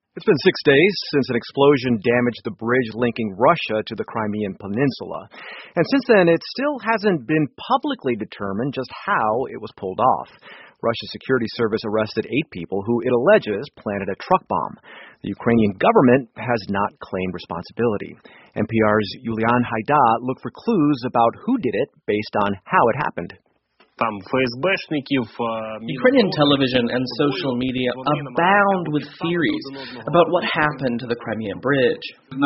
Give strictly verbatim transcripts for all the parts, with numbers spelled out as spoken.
It's been six days since an explosion damaged the bridge linking Russia to the Crimean Peninsula. And since then, it still hasn't been publicly determined just how it was pulled off. Russia's security service arrested eight people who it alleges planted a truck bomb. The Ukrainian government has not claimed responsibility. N P R's Yulian Haida looked for clues about who did it based on how it happened. Ukrainian television and social media abound with theories about what happened to the Crimean Bridge. It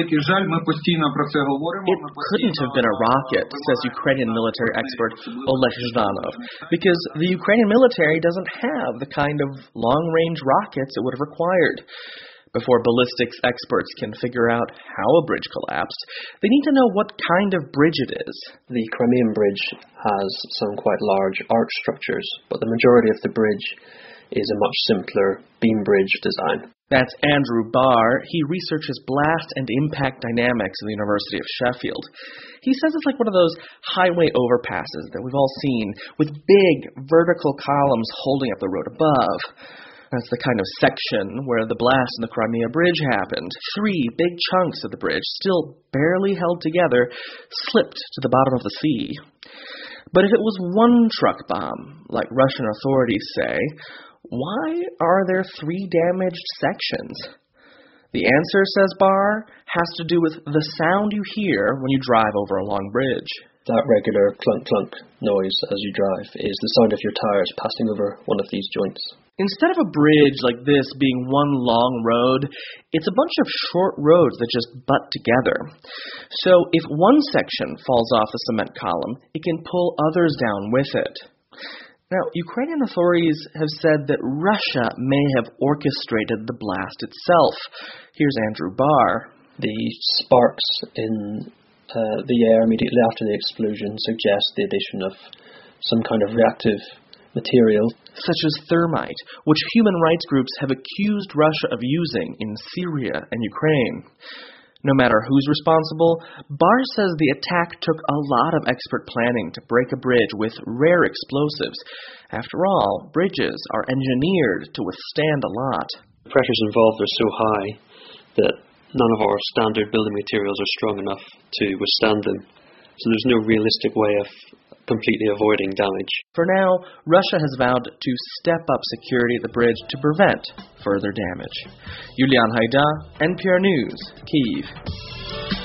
couldn't have been a rocket, says Ukrainian military expert Oleg Zhdanov, because the Ukrainian military doesn't have the kind of long-range rockets it would have required. Before ballistics experts can figure out how a bridge collapsed, they need to know what kind of bridge it is. The Crimean Bridge has some quite large arch structures, but the majority of the bridge is a much simpler beam bridge design. That's Andrew Barr. He researches blast and impact dynamics at the University of Sheffield. He says it's like one of those highway overpasses that we've all seen, with big vertical columns holding up the road above. That's the kind of section where the blast in the Crimea Bridge happened. Three big chunks of the bridge, still barely held together, slipped to the bottom of the sea. But if it was one truck bomb, like Russian authorities say, why are there three damaged sections? The answer, says Barr, has to do with the sound you hear when you drive over a long bridge. That regular clunk-clunk noise as you drive is the sound of your tires passing over one of these joints. Instead of a bridge like this being one long road, it's a bunch of short roads that just butt together. So if one section falls off the cement column, it can pull others down with it. Now, Ukrainian authorities have said that Russia may have orchestrated the blast itself. Here's Andrew Barr. The sparks in uh, the air immediately after the explosion suggest the addition of some kind of reactive material, such as thermite, which human rights groups have accused Russia of using in Syria and Ukraine. No matter who's responsible, Barr says the attack took a lot of expert planning to break a bridge with rare explosives. After all, bridges are engineered to withstand a lot. The pressures involved are so high that none of our standard building materials are strong enough to withstand them. So there's no realistic way of completely avoiding damage. For now, Russia has vowed to step up security at the bridge to prevent further damage. Yulian Haida, N P R News, Kyiv.